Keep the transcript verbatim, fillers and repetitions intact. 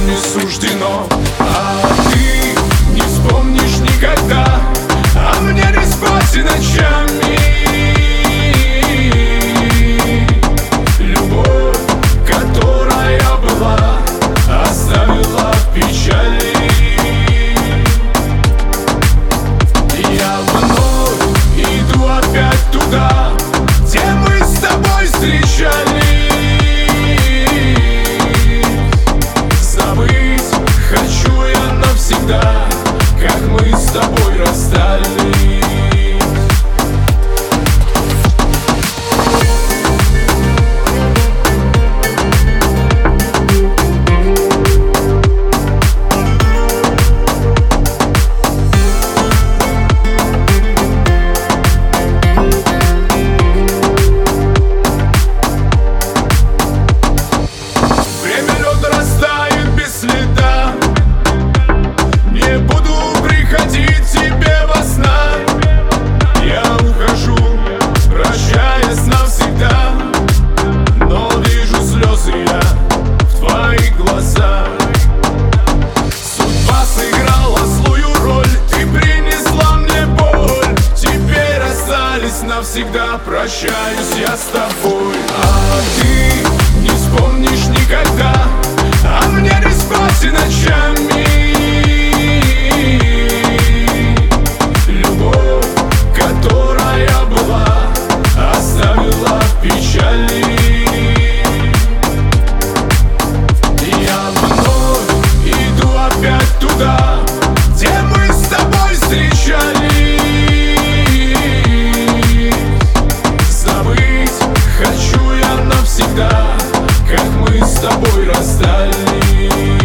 нам не суждено. А ты не вспомнишь никогда, а мне не спать и ночами. Любовь, которая была, оставила в печали. Я вновь иду опять туда, где мы с тобой встречались. Забыть хочу я навсегда, как мы с тобой расстались. Навсегда прощаюсь я с тобой, а ты не вспомнишь никогда, а мне не спать и ночами. Любовь, которая была, оставила в печали. Я вновь иду опять туда, где мы с тобой встречались. Хочу я навсегда, как мы с тобой расстались.